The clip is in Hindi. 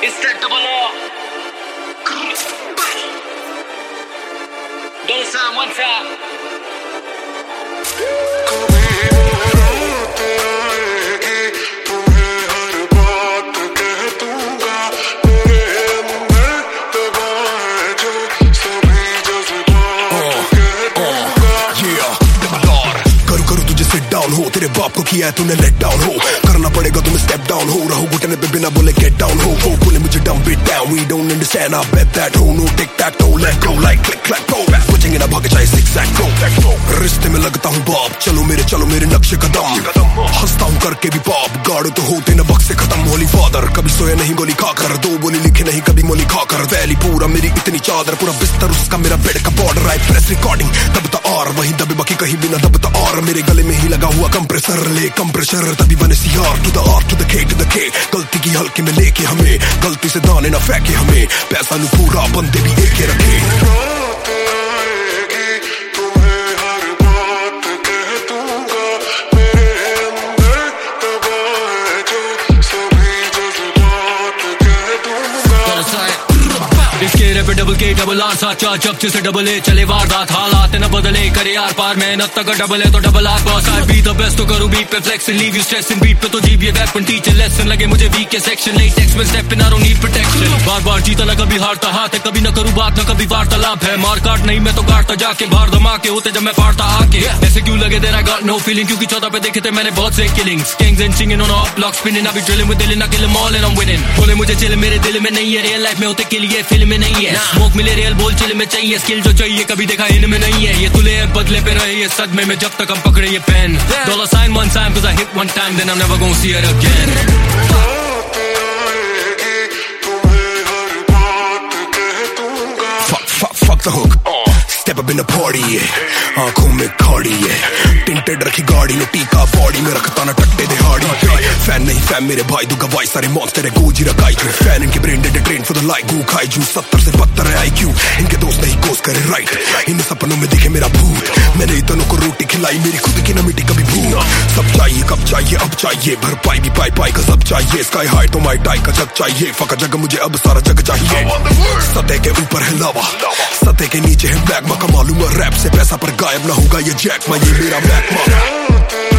It's that double R. Don't sound one time. हो तेरे बाप को किया है तूने लेट डाउन हो करना पड़ेगा तुम्हें स्टेप डाउन हो रहो घुटने पे बिना बोले गेट डाउन हो बोले मुझे dump it down we don't understand I bet that हो no tick tack toe let go like click clack go pushing in a भाग चाहे सिक्स एक्ट गो रिश्ते में लगता हूँ बाप चलो मेरे नक्शे कदम हंसता हूँ करके भी पाप गाड़ो तो होते न वक्त से खत्म होली फादर कभी सोया नहीं गोली खाकर दो बोली लिखे नहीं कभी मोली खाकर वैली पूरा मेरी इतनी चादर पूरा बिस्तर उसका मेरा बेड का बॉर्डर आई प्रेस रिकॉर्डिंग दबता और वहीं दबे बाकी कहीं बिना दबता और मेरे गले में ही लगा हुआ कंप्रेसर ले कंप्रेसर तभी बने CR to the R to the K गलती की हल्के में लेके हमें गलती से दाने ना फेंके हमें पैसा नु पूरा बंदे भी एक रखे पे डबल के डबल आर साथ चार चपचे से डबल ए चले वारदात हालात न बदले करे यार पार मेहनत तक डबल है तो double R boss I be the best तो करूं बीट पे flex and leave you stress in beat पे तो जीव ये वेपन टीचर लेसन लगे मुझे वीक के सेक्शन नहीं टेक्स्ट में step in I don't need protection बार जीता ना कभी हारता हाथ है कभी ना करूं बात ना कभी वार्तालाप है मार काट नहीं मैं तो काटता जाके बाहर धमाके होते जब मैं फाड़ता आके ऐसे क्यों लगे there I got no feeling क्योंकि 14 पे देखे थे मैंने बहुत से किलिंग्स किंग्स एंड चिंगिंग on up block spinning I be drilling with दिल ना kill them all and I am winning बोले मुझे चिल मेरे दिल में नहीं है रियल लाइफ में होते के लिए फिल्म में नहीं है स्मोक मिले रियल बोल चिल में चाहिए स्किल जो चाहिए कभी देखा इनमें नहीं है ये तुले हैं बदले पे रहे ये सदमे में जब तक हम पकड़े ये pen dollar sign one time cause I hit one time then I'm never gonna see it again fuck the hook step up in the party आंखों में खाड़ी है टिंटेड रखी गाड़ी नो टीका बॉडी में रखता ना टट्टे दिहाड़ी फैन नहीं फैन मेरे भाई दूंगा वाई सारे मॉन्स्टर है गोजी रखाई क्यों फैन इनके brain dead train for the like गू खाई जू 70 से 72 है IQ इनके दोस्त नहीं कोस करे राइट इन सपनों में दिखे मेरा भूत मैंने इतनों को रोटी खिलाई मेरी खुद की ना मिट्टी कभी भूत सब चाहिए कब चाहिए अब चाहिए भरपाई भी पाई का सब चाहिए स्काई हाई तो माई टाई का जग चाहिए फका जग मुझे अब सारा जग चाहिए सतह के ऊपर है लावा सतह के नीचे है मैग्मा का मालूम रैप से पैसा पर गायब ना होगा ये जैक ये मेरा मैग्मा